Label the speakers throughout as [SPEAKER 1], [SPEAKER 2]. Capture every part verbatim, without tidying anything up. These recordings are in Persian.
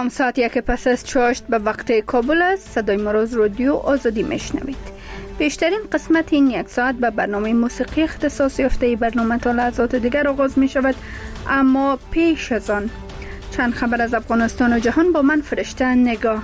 [SPEAKER 1] سلام، ساعت یک پس از چاشت به وقت کابل است. صدای مروز رادیو آزادی میشنوید. بیشترین قسمت این یک ساعت به برنامه موسیقی اختصاص یافته برنامه تا لحظات دیگر آغاز می شود، اما پیش از آن چند خبر از افغانستان و جهان با من فرشته نگاه.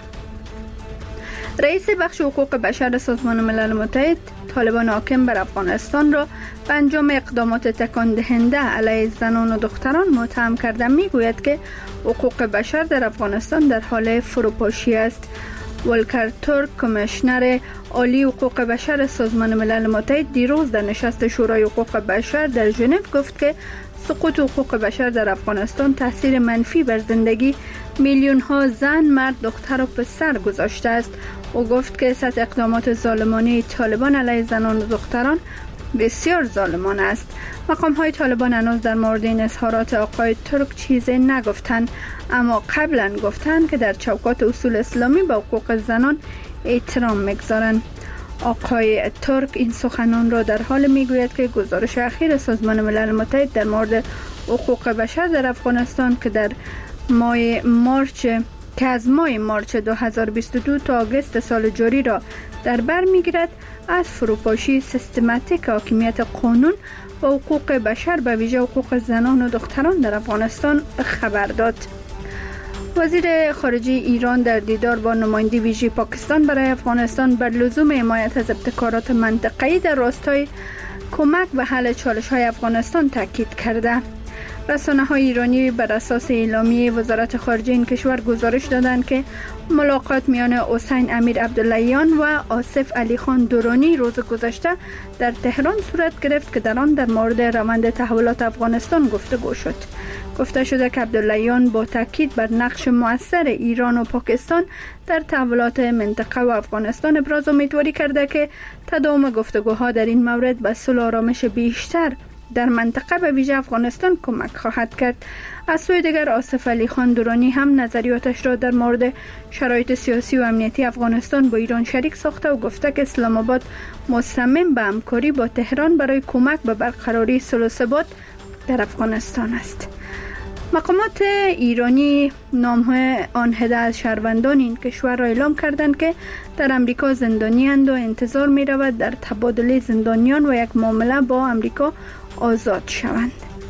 [SPEAKER 1] رئیس بخش حقوق بشر سازمان ملل متحد طالبان حاکم بر افغانستان را به انجام اقدامات تکان دهنده علیه زنان و دختران متهم کرده. میگوید که حقوق بشر در افغانستان در حال فروپاشی است. ولکر ترک، کمیشنر عالی حقوق بشر سازمان ملل متحد، دیروز در نشست شورای حقوق بشر در ژنو گفت که سقوط حقوق بشر در افغانستان تاثیر منفی بر زندگی میلیون ها زن، مرد، دختر و پسر گذاشته است. او گفت که سطح اقدامات ظالمانه طالبان علیه زنان و دختران بسیار ظالمانه است. مقام های طالبان هنوز در مورد این اظهارات آقای ترک چیزی نگفتند، اما قبلا گفتند که در چوکات اصول اسلامی به حقوق زنان احترام میگذارند. آقای ترک این سخنان را در حال میگوید که گزارش اخیر سازمان ملل متحد در مورد حقوق بشر در افغانستان که در ماه مارچ که از ماه مارچ دو هزار و بیست و دو تا آگوست سال جاری را در بر میگیرد، از فروپاشی سیستماتیک حاکمیت قانون و حقوق بشر به ویژه حقوق زنان و دختران در افغانستان خبر داد. وزیر خارجه ایران در دیدار با نماینده ویژه پاکستان برای افغانستان بر لزوم حمایت از ابتکارات منطقه‌ای در راستای کمک به حل چالش‌های افغانستان تاکید کرده. رسانه‌های ایرانی بر اساس اعلامیه وزارت خارجه این کشور گزارش دادند که ملاقات میان حسین امیر عبداللهیان و آصف علی خان درانی روز گذشته در تهران صورت گرفت که در آن در مورد روند تحولات افغانستان گفتگو شد. گفته شده که عبداللهیان با تاکید بر نقش مؤثر ایران و پاکستان در تحولات منطقه و افغانستان ابراز امیدواری کرده که تداوم گفتگوها در این مورد به صلح و آرامش بیشتر در منطقه به ویژه افغانستان کمک خواهد کرد. از سوی دیگر آصف علی خان درانی هم نظریاتش را در مورد شرایط سیاسی و امنیتی افغانستان با ایران شریک ساخته و گفته که اسلام آباد مصمم به همکاری با تهران برای کمک به برقراری صلح و ثبات در افغانستان است. مقامات ایرانی نام‌های آن هده از شهروندان این کشور را اعلام کردند که در امریکا زندانی اند و انتظار می رود در تبادله زندانیان و یک معامله با امریکا آزاد شوند.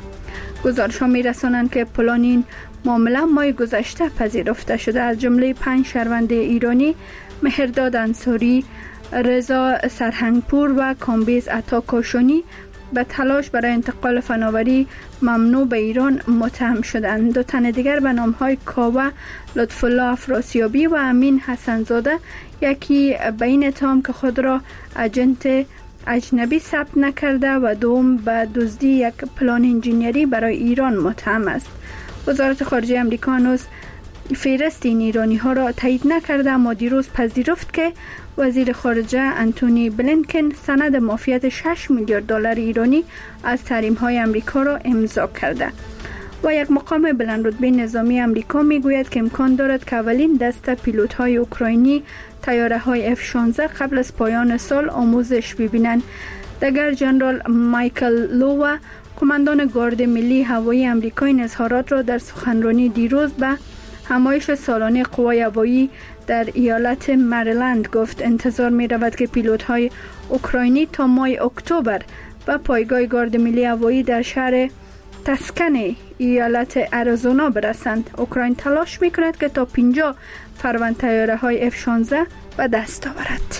[SPEAKER 1] گزارش ها می رسانند که پلان این معامله ماه گذشته پذیرفته شده. از جمله پنج شهروند ایرانی مهرداد انصاری، رضا سرهنگپور و کامبیز عطا کاشانی به تلاش برای انتقال فناوری ممنوع به ایران متهم شدند. دو تن دیگر به نام‌های کاوه لطف‌الله افراسیابی و امین حسنزاده، یکی به این اتهام که خود را اجنت اجنبی ثبت نکرده و دوم به دزدی یک پلان انجینیری برای ایران متهم است. وزارت خارجه آمریکا هنوز فهرست این ایرانی ها را تایید نکرده، اما دیروز پذیرفت که وزیر خارجه انتونی بلینکن سند معافیت شش میلیارد دلار ایرانی از تحریم های آمریکا را امضا کرده. و یک مقام بلندرتبه نظامی آمریکا میگوید که امکان دارد که اولین دسته پیلوت های اوکراینی طیاره های اف شانزده قبل از پایان سال آموزش ببینند. دگر جنرال مایکل لووا، کماندان گارد ملی هوایی آمریکا، این اظهارات را در سخنرانی دیروز به همایش سالانه قوای هوایی در ایالت مریلند گفت. انتظار می رود که پیلوت های اوکراینی تا ماه اکتبر به پایگاه گارد ملی هوایی در شهر تسکن ایالت اریزونا برسند. اوکراین تلاش می کند که تا پنجاه فروند طیاره های اف شانزده به دست آورد.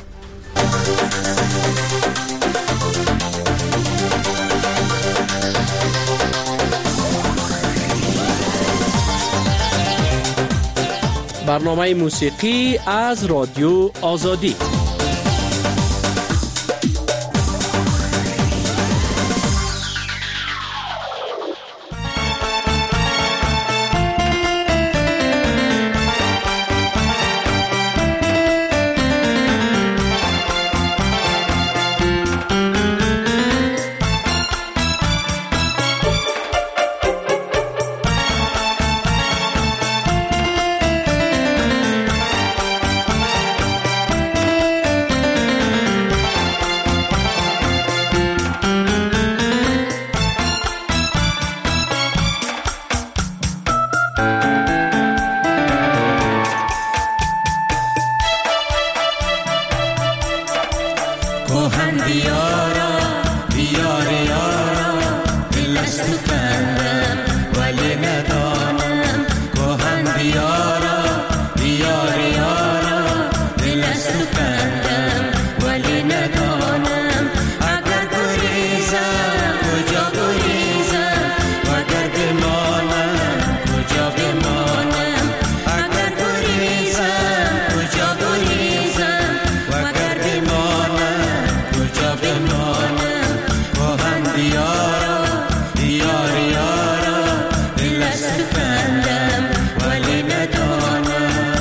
[SPEAKER 2] برنامه موسیقی از رادیو آزادی.
[SPEAKER 3] کهن دیارا دیار یارا دل از تو کندم ولی ندانم کهن دیارا دیار یارا دل از تو کندم ولی ندانم اگر گریزم کجا گریزم وگر بمانم کجا بمانم اگر گریزم کجا گریزم وگر بمانم کجا بمانم کهن دیارا دیار یارا دل از تو کندم ولی ندانم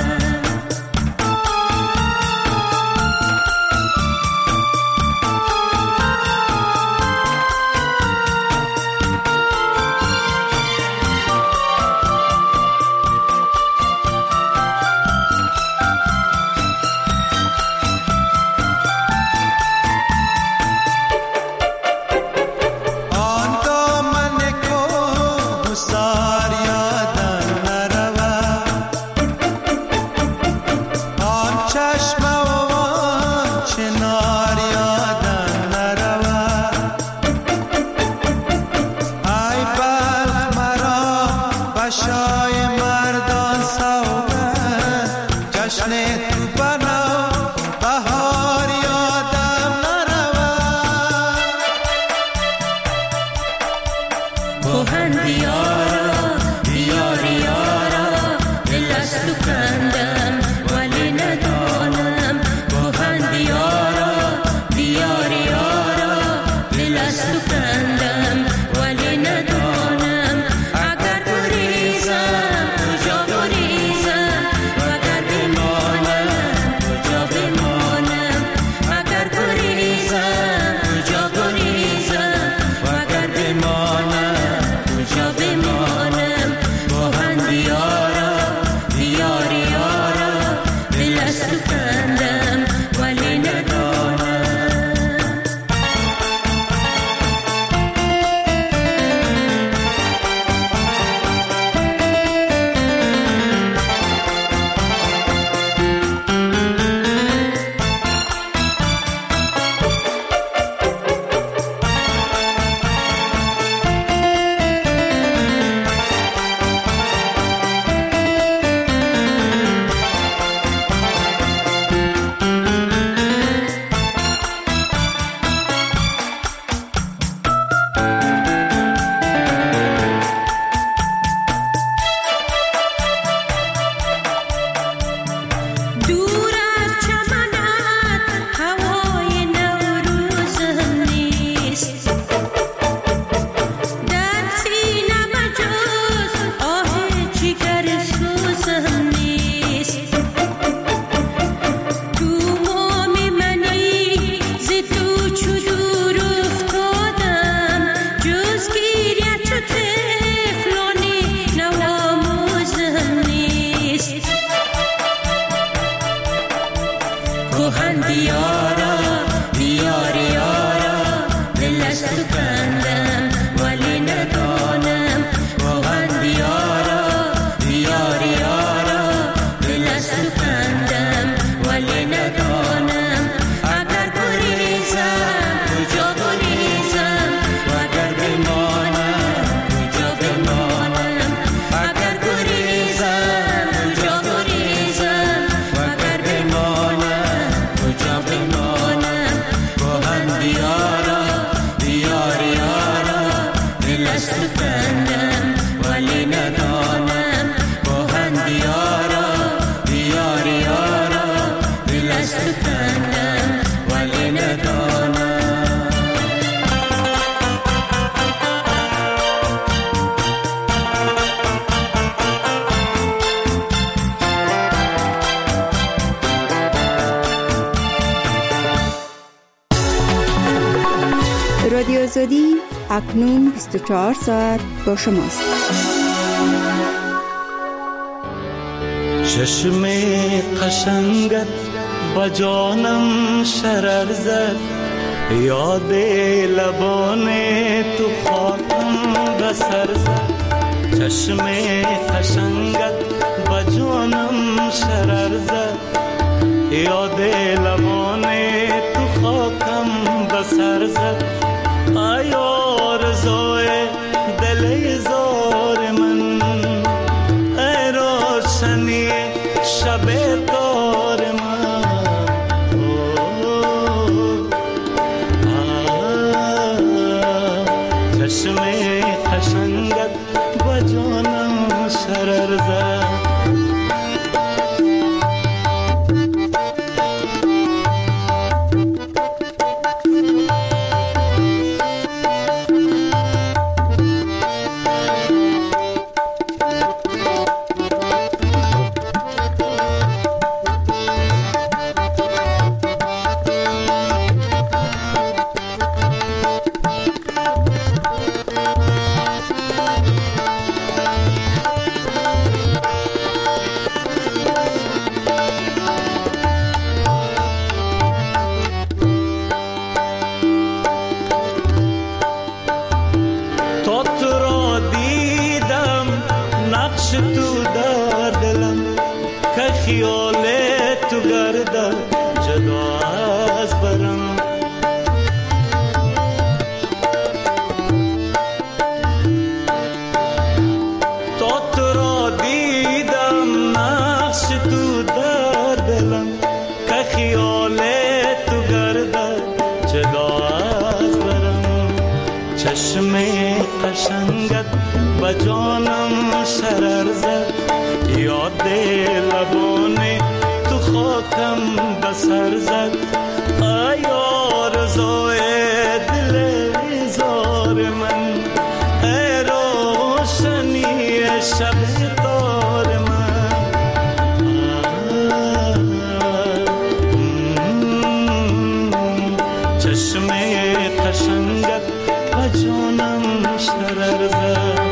[SPEAKER 4] رادیو آزادی اکنون بیست و چهار ساعت با شماست.
[SPEAKER 5] چشم قشنگت با جانم شرر زد، یاد لبان تو خاکم بسر زد. چشم قشنگت با جانم شرر زد، یاد لبان تو خاکم بسر زد ای آرزوی دل زار من، ای روشنی شب تار من. چشم قشنگت با جانم شرر زد. چشم قشنگت با جانم شرر زد، یاد لبان تو خاکم بسر زد. ای آرزوی دل زار من، ای روشنی شب تار من. چشم قشنگت با جانم شرر زد.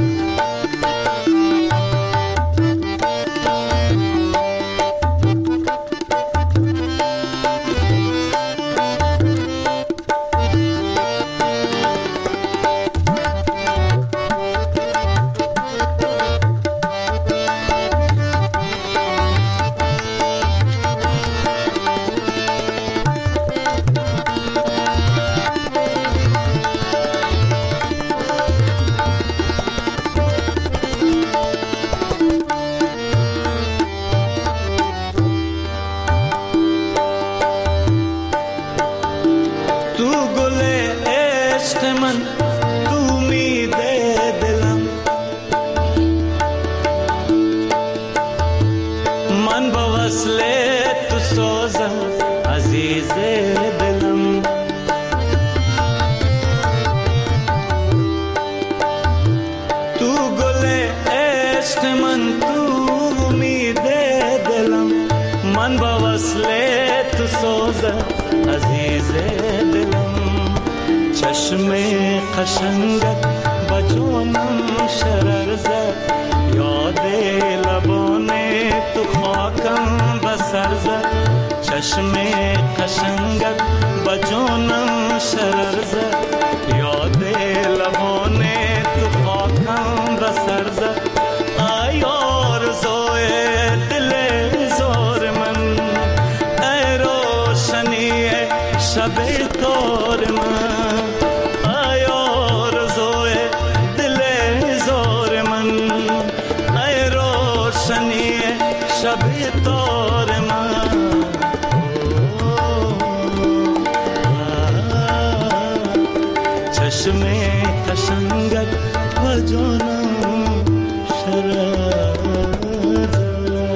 [SPEAKER 5] چشم قشنگت با جانم شرر زد، یاد لبان تو خاکم بسر زد. چشم قشنگت با جانم شرر زد، یاد لبان تو خاکم بسر زد. ای آرزوی دل زار من، ای روشنی شب تار من. ای آرزوی دل زار من، ای روشنی شب تار من. چشم قشنگت و جانم شرر زد.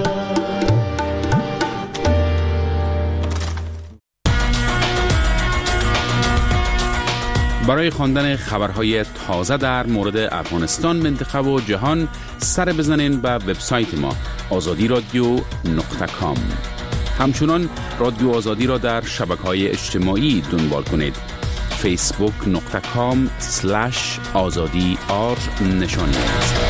[SPEAKER 6] برای خواندن خبرهای تازه در مورد افغانستان، منطقه و جهان سر بزنین به وبسایت ما آزادی رادیو نقطه کام. همچنان رادیو آزادی را در شبکه‌های اجتماعی دنبال کنید. فیسبوک نقطه کام سلش آزادی آر نشانی است.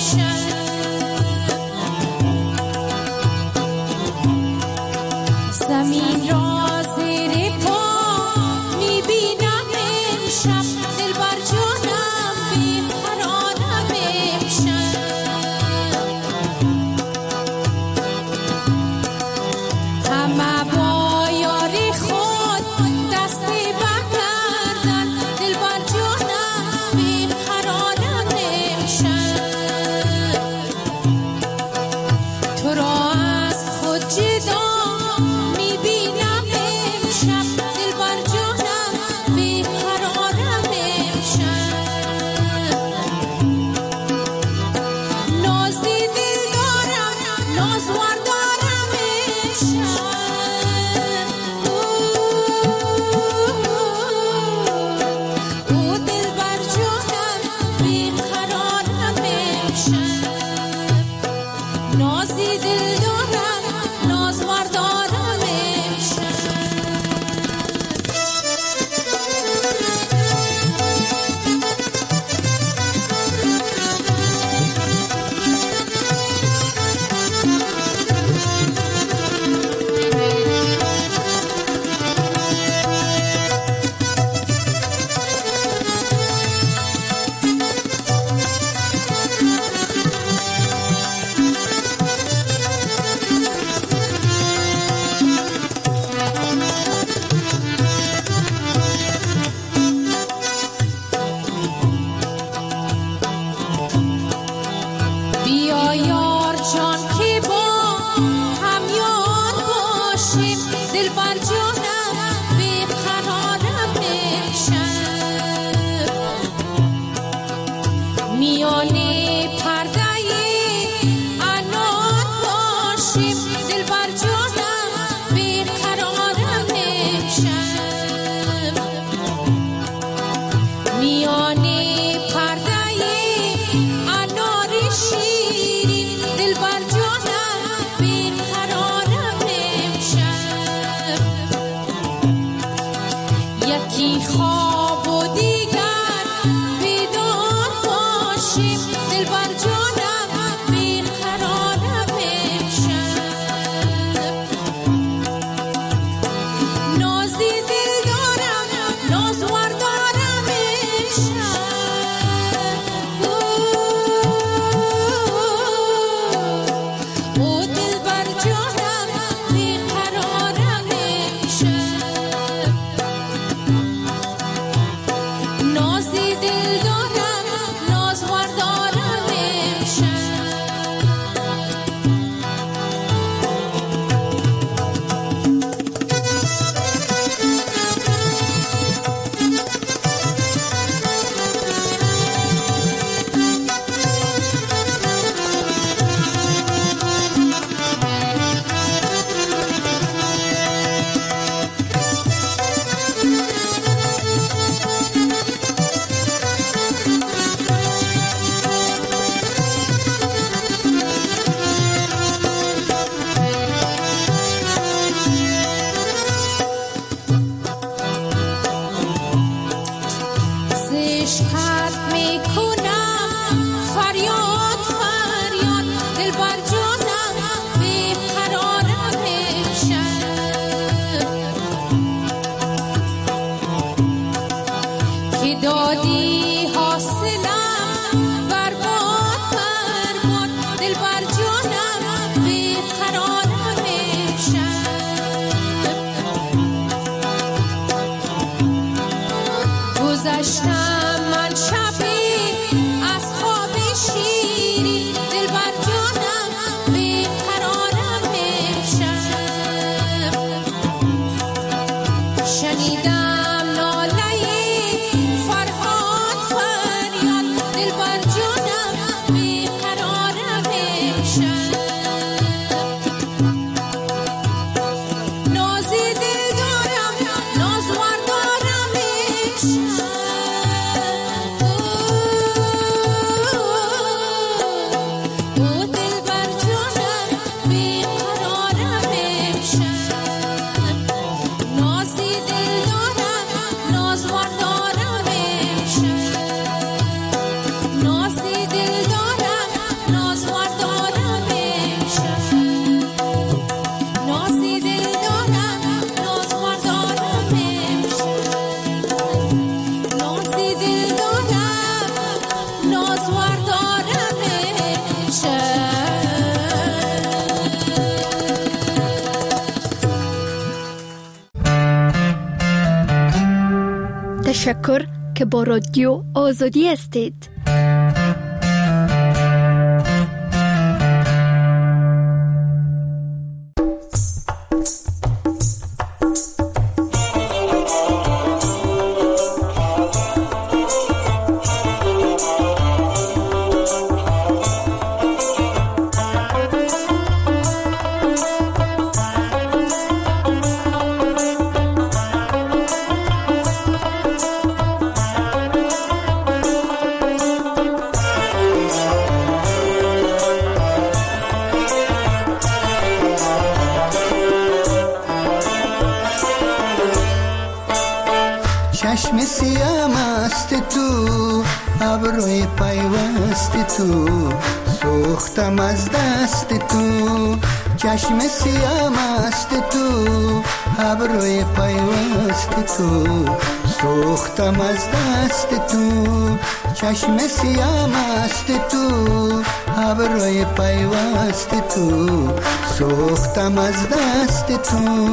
[SPEAKER 7] زمین را زیر پا میبینم امشب، دلبر جانم بیقرارم امشب. همه با یاری خود دستی بکردن، دلبر جانم بیقرارم امشب. تو را از خود جدا
[SPEAKER 1] تشکر که با رادیو آزادی هستید.
[SPEAKER 8] چشم سیاه مست تو، ابروی پیوست تو، سوختم از دست تو. چشم سیاه مست تو، ابروی پیوست تو، سوختم از دست تو. چشم سیاه مست تو، ابروی پیوست تو، سوختم از دست تو.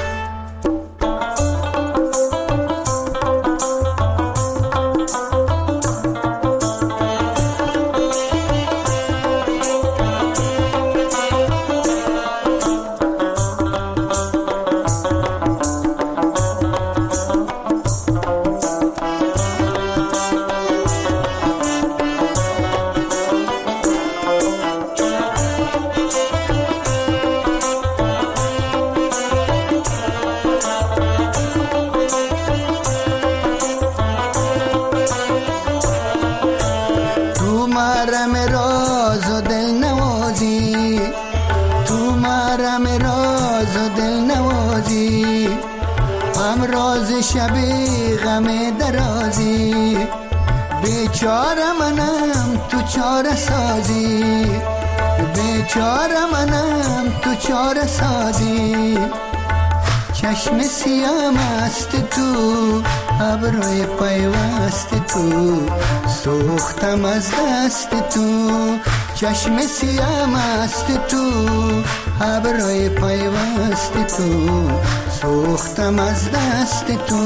[SPEAKER 8] شبی غم درازی، بیچاره منم تو چاره سازی، بیچاره منم تو چاره سازی. چشم سیاه مست تو، ابروی پیوست تو، سوختم از دست تو. چشم سیاه مست تو، ابروی پیوست تو، سوختم از دست تو.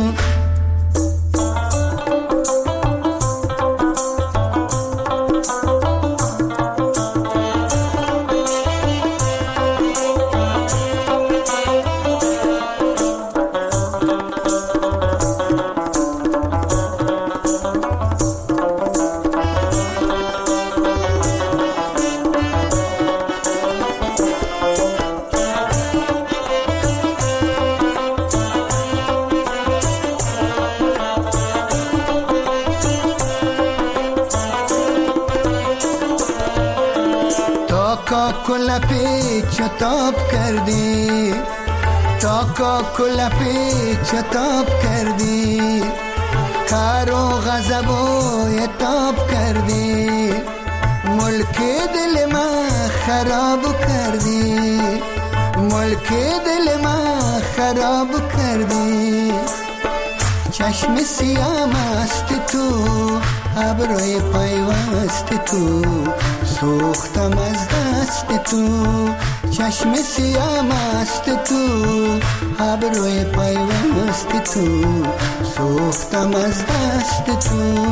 [SPEAKER 8] کل پیچ تاب کردی، تا کا کل پیچ تاب کردی، کار و غضب و تاب کردی، ملک دل ما خراب کردی، ملک دل ما خراب کردی. چشم سیاه مست تو، ابروی پیوست تو، سوختم از دست تو. چشم سیاه مست تو، ابروی پیوست تو، سوختم از دست تو.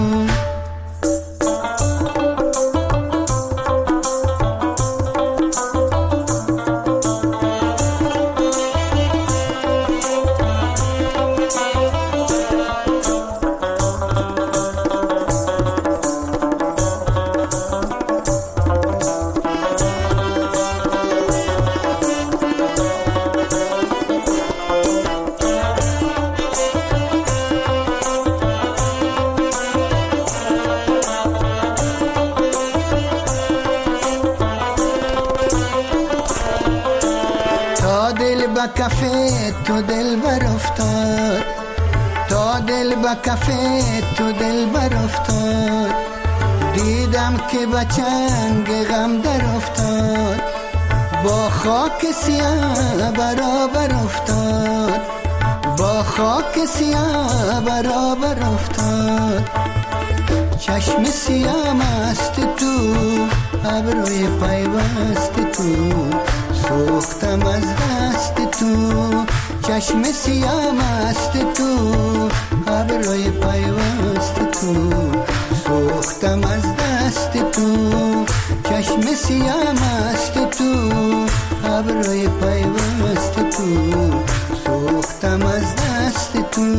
[SPEAKER 8] کفه تو دل بر افتاد، تا دل با کفه تو دل بر افتاد. دیدم که بچنگ غم در افتاد، با خاک سیاه برابر افتاد، با خاک سیاه برابر افتاد. چشم سیاه مست تو، ابروی پیوست تو، سوختم از دست تو، چشم سیاه مست تو، ابروی پیوست تو، سوختم از دست تو، چشم سیاه مست تو، ابروی پیوست تو، سوختم از دست تو.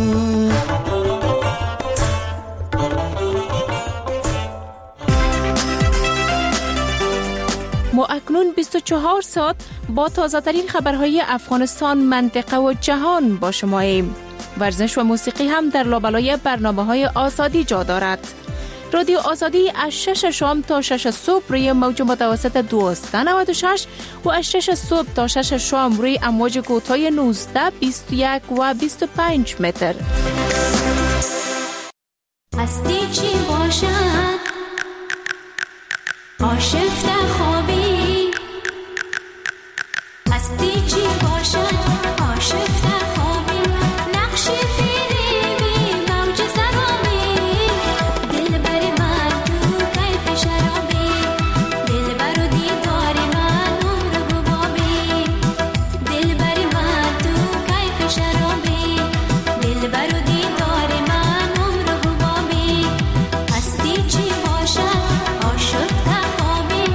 [SPEAKER 9] ما اکنون بیست و چهار ساعت با تازه ترین خبرهای افغانستان، منطقه و جهان با شماییم. ورزش و موسیقی هم در لابلای برنامه های آزادی جا دارد. رادیو آزادی از شش شام تا شش صبح روی موج متوسط دویست و نود و شش و از شش صبح تا شش شام روی امواج کوتاه نوزده، بیست و یک و بیست و پنج متر.
[SPEAKER 7] هستی چی باشد آشفته خوابی، هستی چی باشد آشفته خوابی، نقش فریبی موج سرامی، دل بری من تو کیف شرابی، دل برو دیدار من عمر حبابی، دل بری من تو کیف شرابی، دل برو دیدار من عمر حبابی، هستی چی باشد آشفته خوابی.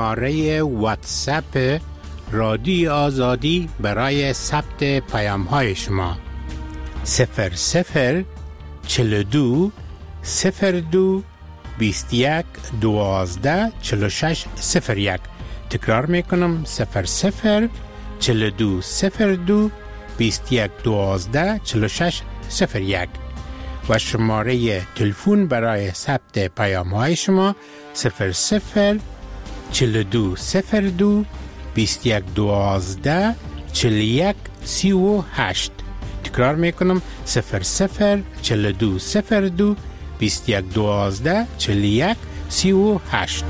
[SPEAKER 10] شماره واتساپ رادیو آزادی برای ثبت پیام های شما صفر صفر چهل و دو صفر دو بیست و یک دوازده چهل و شش صفر یک. تکرار میکنم صفر صفر چهل و دو صفر دو بیست و یک دوازده چهل و شش صفر یک و شماره تلفن برای ثبت پیام های شما صفر صفر چهل و دو صفر دو بیست و یک دوازده چهل و یک سی و هشت. تکرار میکنم صفر صفر چهل و دو صفر دو بیست و یک دوازده چهل و یک سی و هشت.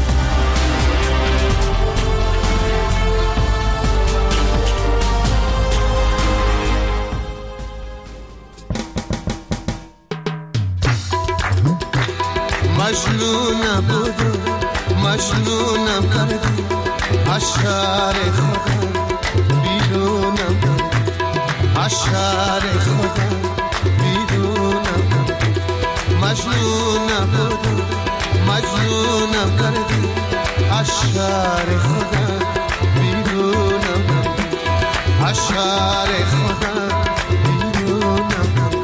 [SPEAKER 3] مجنونم بودو مجنونم کردی از شهر خودم بیرونم کردی از شهر خودم بیرونم کردی مجنونم بودو مجنونم کردی از شهر خودم بیرونم کردی از شهر خودم بیرونم کردی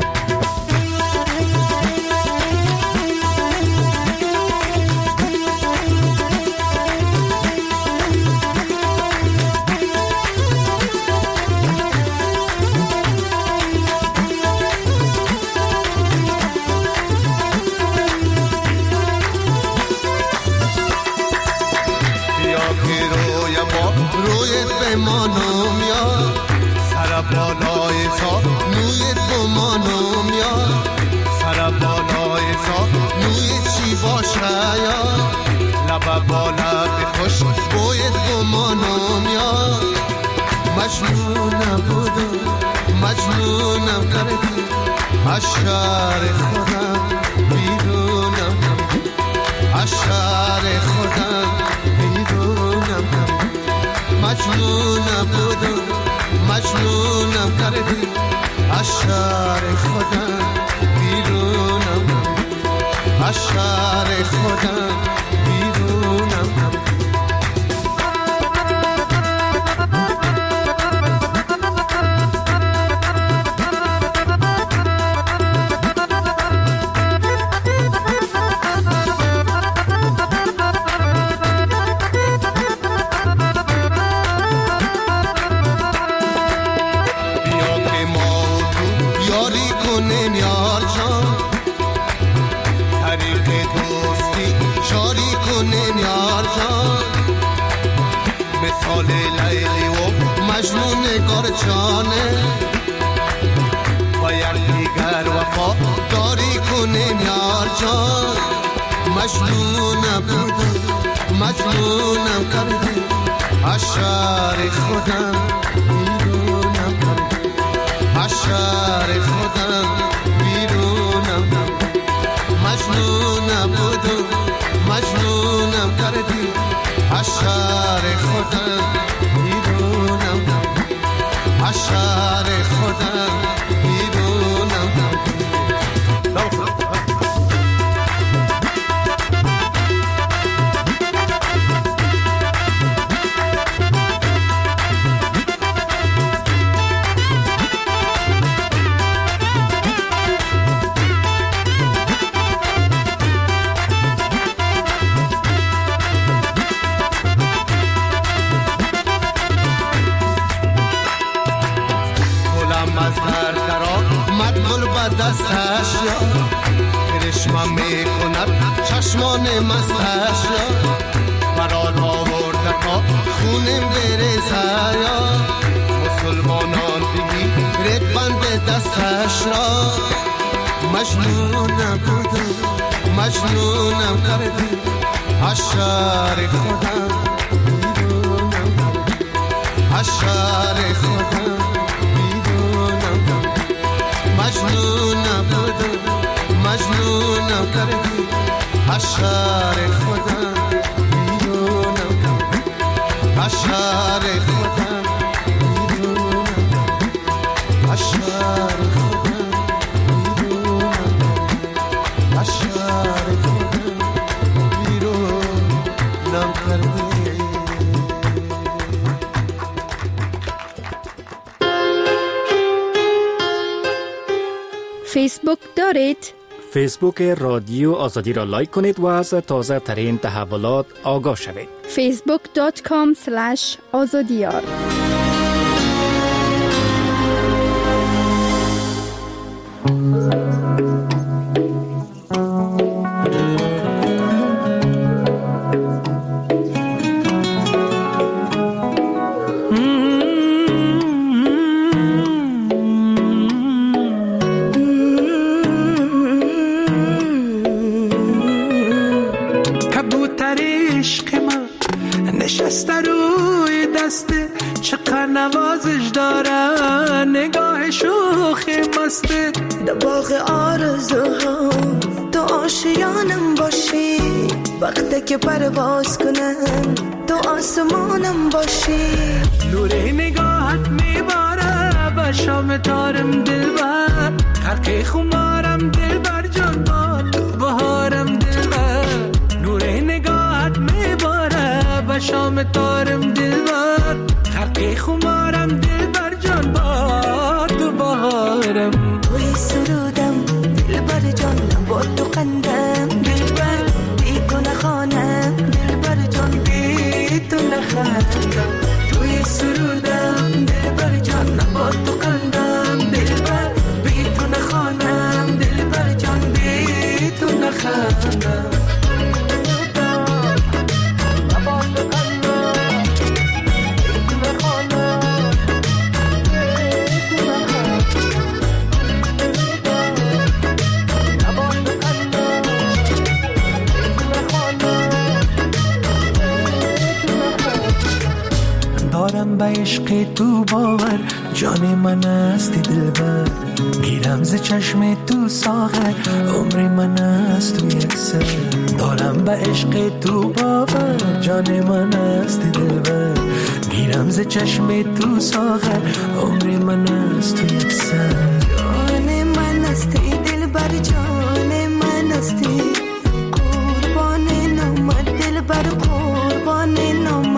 [SPEAKER 3] مانم یا سر بالای سا نوی گمانم یا سر بالای سا نوی چی باشه یا لب بالا خوش باید گمانم یا مجنونم بودم مجنونم کردی از شهر خودم بیرونم کردی از شهر خودم بیرونم کردی مجنونم بودم مجنونم کردی از شهر خودم بیرونم کردی از شهر خودم بیرونم کردی جانه باید دیگر وفا داری کنین یار جان مجنونم بودم مجنونم کردی از شهر خودم بیرونم کردی از شهر خودم بیرونم کردی مجنونم بودم مجنونم کردی از شهر خودم بیرونم کردی از شهر خودم بیرونم کردی دستش یا کرشمم میکند چشمان مستش یا برال آورده تا خونم بریزه یا مسلمانان بگی رد بند دستش را مجنونم بودم مجنونم کردی از شهر خودم بیرونم کردی از شهر خودم بیرونم کردی مجنونم بودم مجنونم کردی از شهر خودم بیرونم کردی از شهر خودم بیرونم کردی از شهر خودم بیرونم کردی از شهر خودم بیرونم کردی
[SPEAKER 1] فیسبوک دارید؟
[SPEAKER 11] فیسبوک رادیو آزادی را لایک کنید و از تازه ترین تحولات آگاه شوید.
[SPEAKER 1] فیسبوک دات کام اسلش آزادیار.
[SPEAKER 5] نشسته روی دسته چقدر نوازش دارن نگاه شوخی مسته در باغ آرزوها تو آشیانم باشی وقتی که پرواز کنم تو آسمانم باشی نور نگاهت میباره به شام تارم دلبر خرق خمارم دلبر جان با تو بهارم دلبر نور نگاهت میباره به شام تارم دلبر خرق خمارم دلبر جان با تو بهارم توی سرودم دلبر جان با تو قندم دلبر بی تو نخوانم دلبر جان بی تو نخندم توی سرودم دلبر جان با تو قندم دلبر بی تو نخوانم دلبر جان بی تو نخندم دارم به عشق تو باور جان من است دلبر گیرم ز چشم تو ساغر عمر من است تو یک سر دارم به عشق تو باور جان من است دلبر گیرم ز چشم تو ساغر عمر من است تو یک سر جان من است دلبر جان من است قربان نام دلبر قربان نام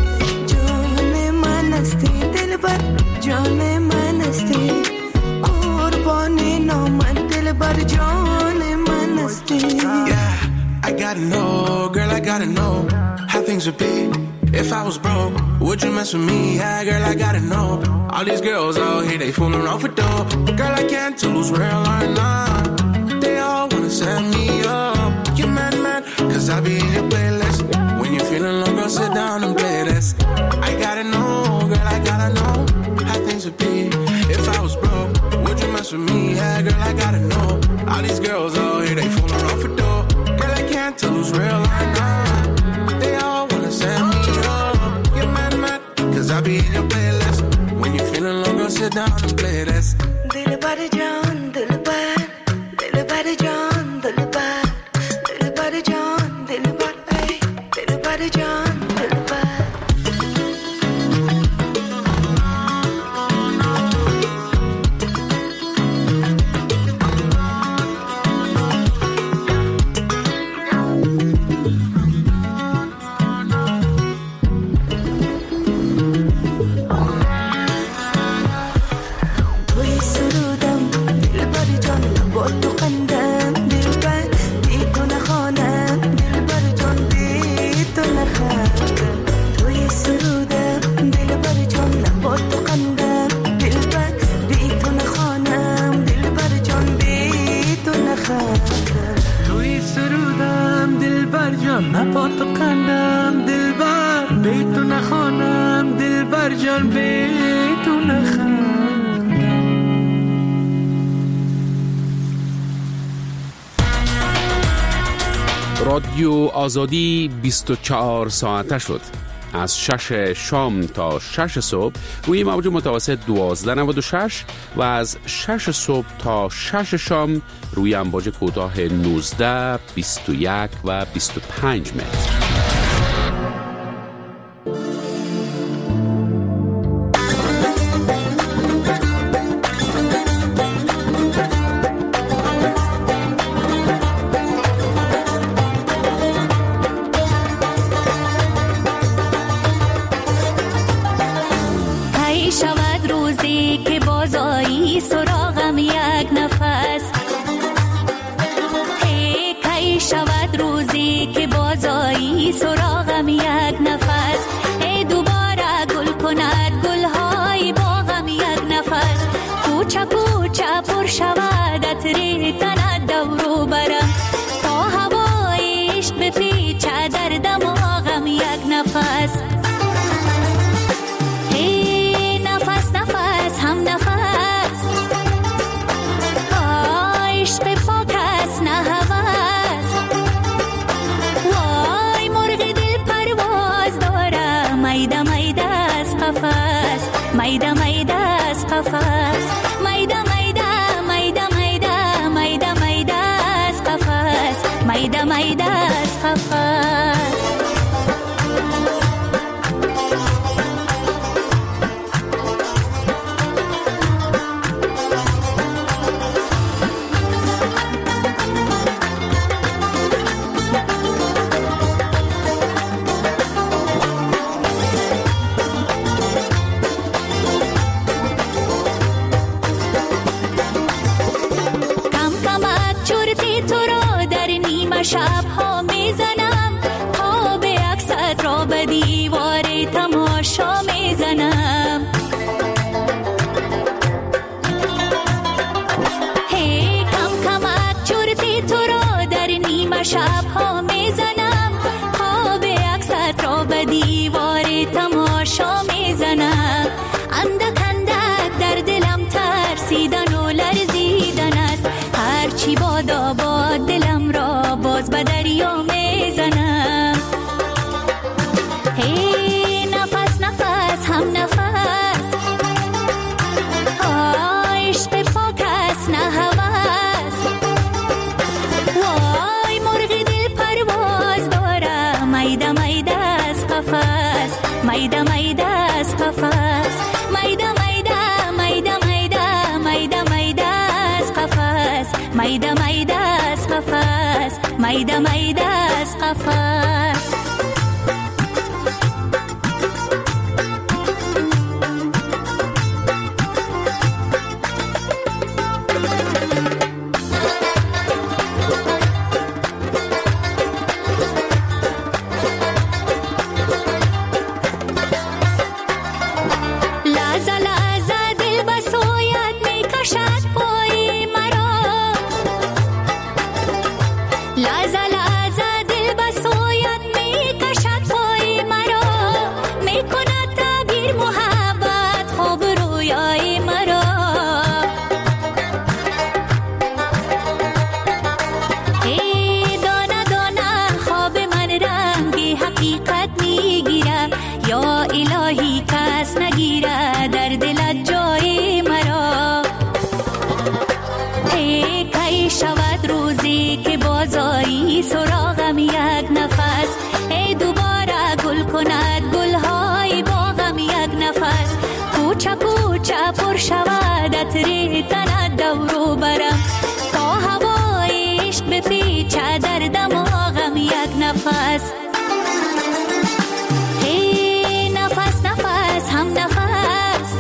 [SPEAKER 5] دلبر جان من استی قربان نامت دلبر جان من استی
[SPEAKER 12] Yeah, I gotta know, girl, I gotta know how things would be if I was broke. Would you mess with me? Yeah, girl, I gotta know. All these girls out here, they fooling around for dough. But girl, I can't tell who's real or not. They all wanna set me up. You mad, mad, cause I be in your playlist. When you're feeling low, girl, sit down and play this. I gotta know, girl, I gotta know how things would be if I was broke. Would you mess with me? Yeah, girl, I gotta know. All these girls out here, they fooling around for dough. Girl, I can't tell who's real or not. They all wanna set me up. You're mad, mad, cause I be in your playlist. When you're feeling low, girl, sit down and play this.
[SPEAKER 5] دلبر جان دلبر دلبر جان دلبر دلبر جان دلبر ای دلبر جان دلبر نبات و قندم دلبر بیتو نخوانم دلبر جان بیتو نخوانم.
[SPEAKER 6] رادیو آزادی بیست و چهار ساعته شد. از شش شام تا شش صبح روی موج متوسط دوازده نود و شش و از شش صبح تا شش شام روی امواج کوتاه نوزده، بیست و یک و بیست و پنج متر.
[SPEAKER 7] شود روزی که بازایی سراغم یک نفس عطر تند دورو برم تا هوای عشق بپیچه در دماغم یک نفس. هی نفس نفس هم نفس، عشق پاک است نه هوس. وای مرغ دل پرواز داره، میده میده از قفس، میده میده از قفس، میده میده میده میده میده میده از قفس، میده میده از قفس. شب ها میزنم، خواب عکست را به دیوار تماشا میزنم. هی کم کمک چرتی تو را در نیمه شب ها میزنم، خواب عکست را به دیوار تماشا میزنم. اندک اندک در دلم ترسیدن و لرزیدن است، هرچی بادا باد دلم را باز به دریا میزنم. هی نفس نفس هم نفس، عشق پاک است نه هوس. وای مرغ دل پرواز داره، میده میده از قفس، میده میده از قفس، میده میده میده میده میده میده از قفس، میده میده از قفس، میده میده از قفس. لحظه لحظه دل به سویت میکشد پای مرا، لحظه لحظه دل به سویت میکشد پای مرا، میکند تعبیر محبت خواب رویای مرا. ای دانه دانه خواب من رنگی حقیقت میگیره، یا الهی کس نگیره در دلت جای مرا. ای کی شود روزی که بازایی سراغم یک نفس، ای دوباره گل کند گلهای باغم یک نفس. کوچه کوچه پر شود عطر تند دورو برم تا هوای عشق بپیچه در دماغم یک نفس. هی نفس نفس هم نفس،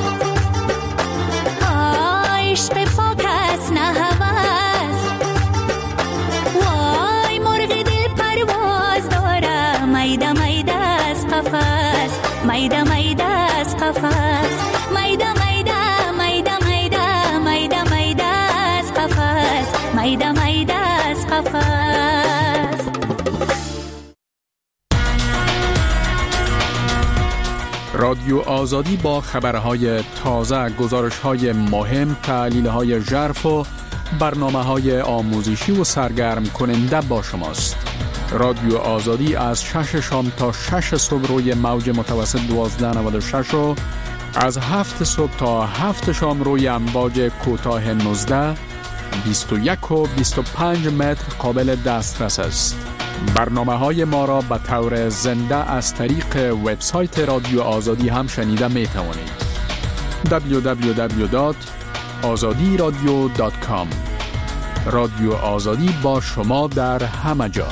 [SPEAKER 7] عشق پاک است نه هوس. وای مرغ دل پرواز داره، میده میده از قفس، میده میده از قفس، میده میده میده میده میده میده از قفس، میده میده از قفس.
[SPEAKER 2] رادیو آزادی با خبرهای تازه، گزارش‌های مهم، تحلیل‌های ژرف و برنامه‌های آموزشی و سرگرم کننده با شماست. رادیو آزادی از شش شام تا شش صبح روی موج متوسط دوازده نود و شش و از هفت صبح تا هفت شام روی امواج کوتاه نوزده، بیست و یک و بیست و پنج متر قابل دسترس است. برنامه های ما را به طور زنده از طریق وبسایت رادیو آزادی هم شنیده می توانید. دبلیو دبلیو دبلیو دات آزادی رادیو دات کام. رادیو آزادی با شما در همه جا.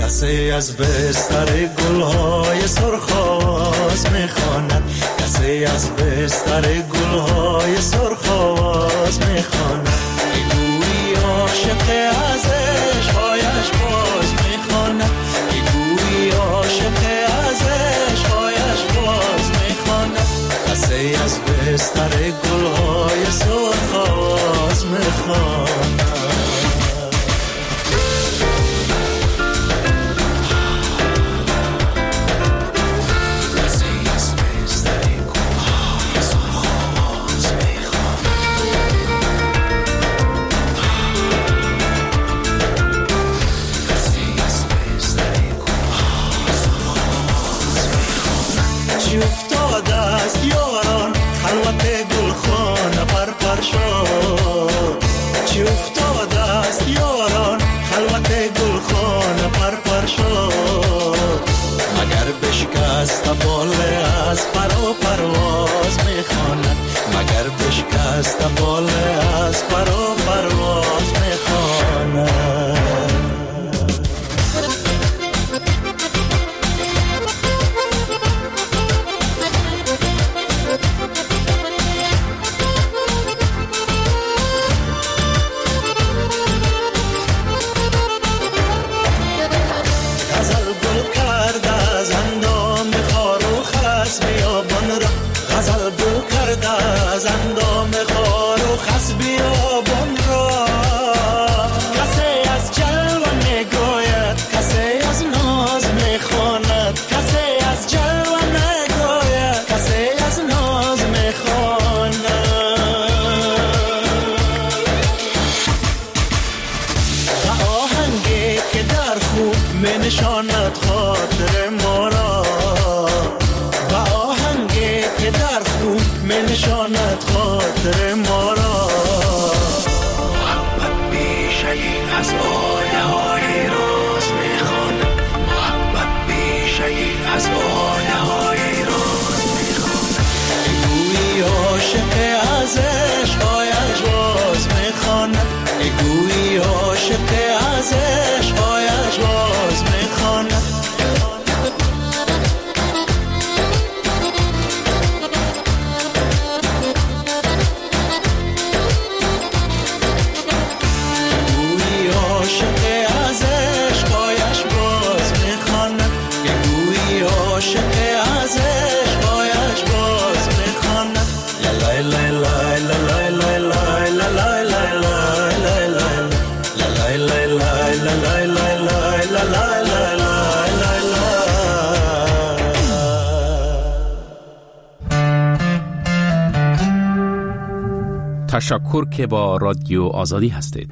[SPEAKER 5] کسی از بستر گلهای سرخ آواز میخواند، کسی از بستر گلهای سرخ آواز میخواند. گویی عاشق از عشقایش باز میخواند، گویی عاشق از عشقایش باز میخواند. کسی از بستر گلهای سرخ آواز میخواند.
[SPEAKER 6] تشکر که با رادیو آزادی هستید.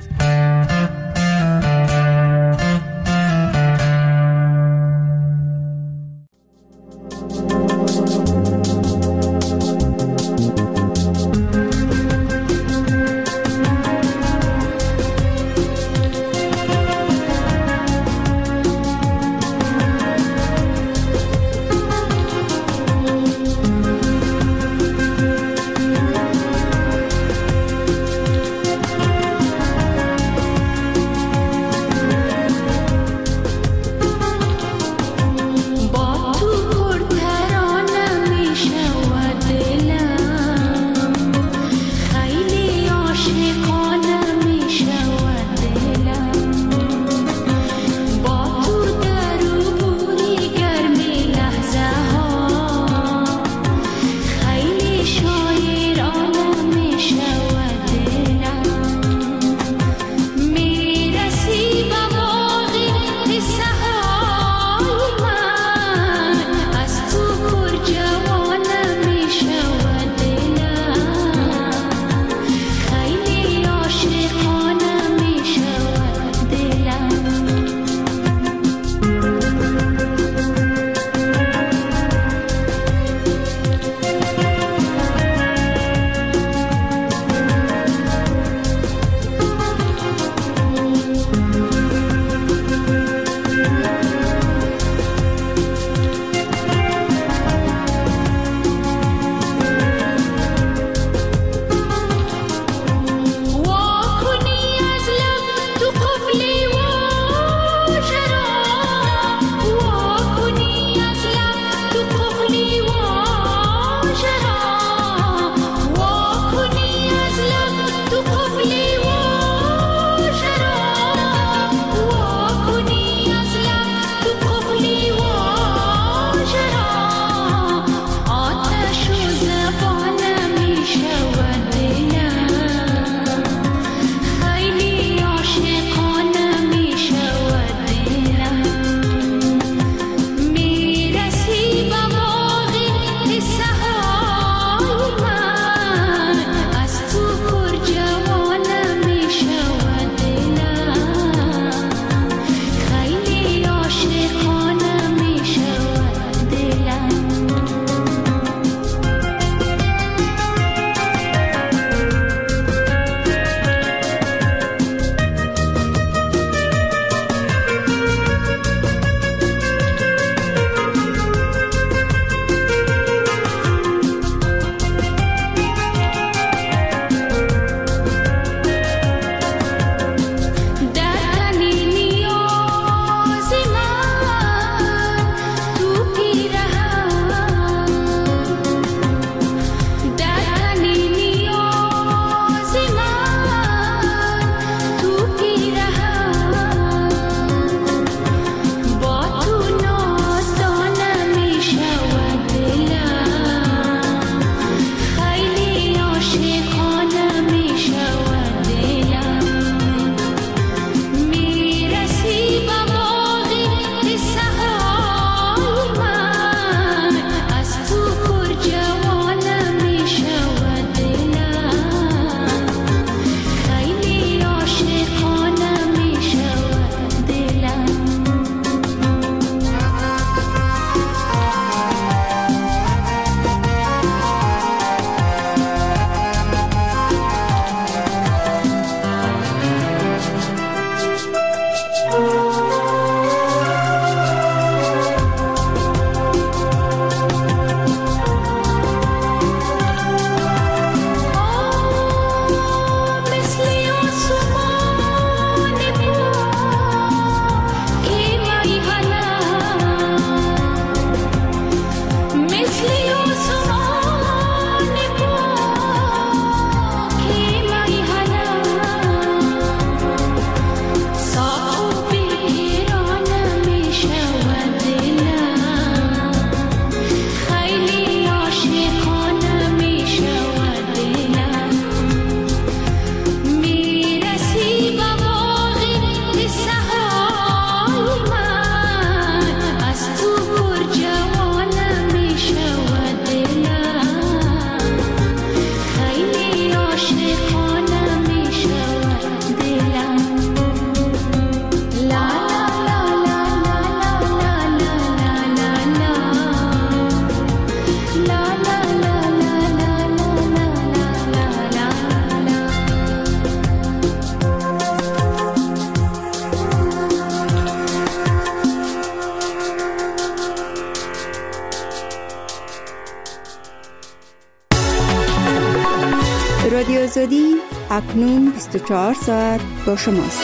[SPEAKER 4] آزادی اکنون بیست و چهار ساعت با شماست.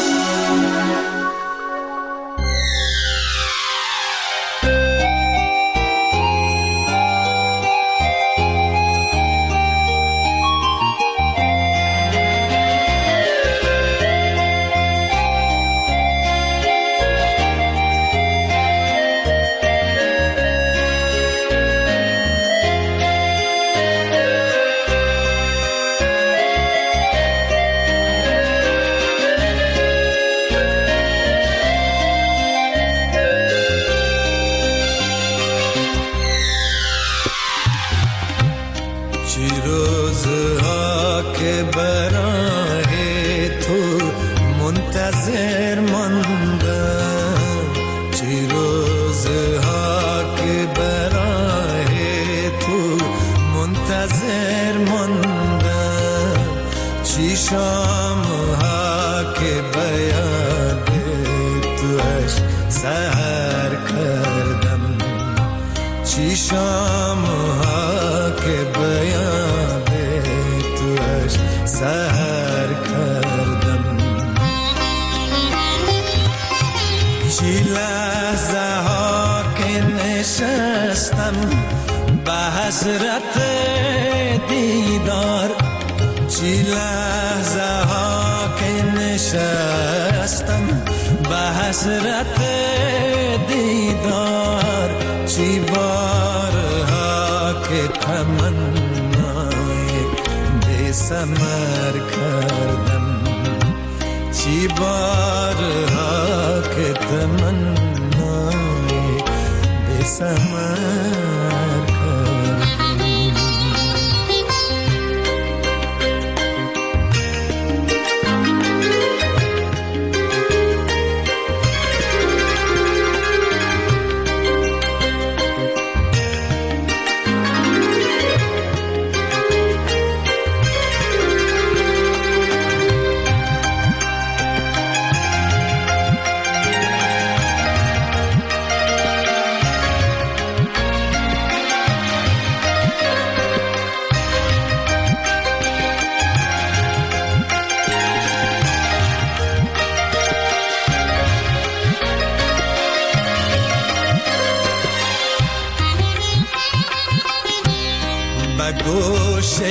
[SPEAKER 13] گوش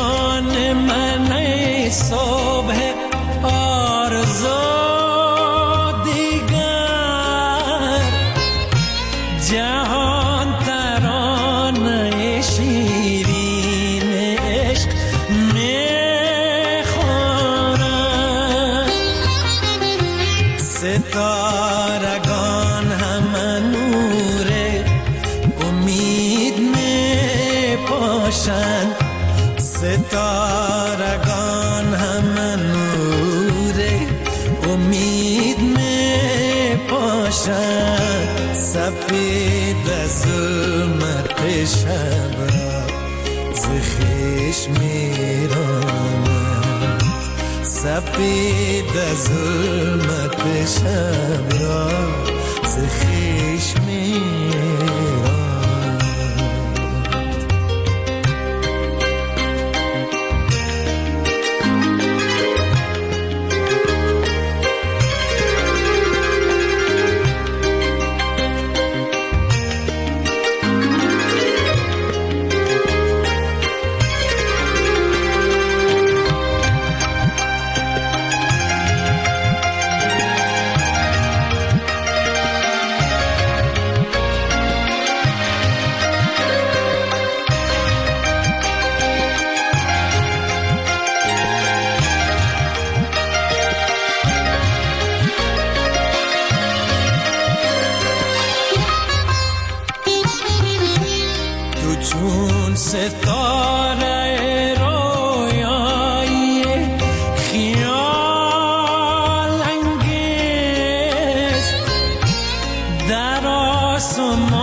[SPEAKER 13] جان من صبح آرزو دیگر جهان ترانه شیرین عشق میخورد ستارگان همه نور امید میپاشند ستارگان همه نور امید میپاشند سفید ظلمت شب را ز خویش میرانند سفید ظلمت شب را ز خویش میرانند. چون ستاره رویایی خیال انگیز در آسمان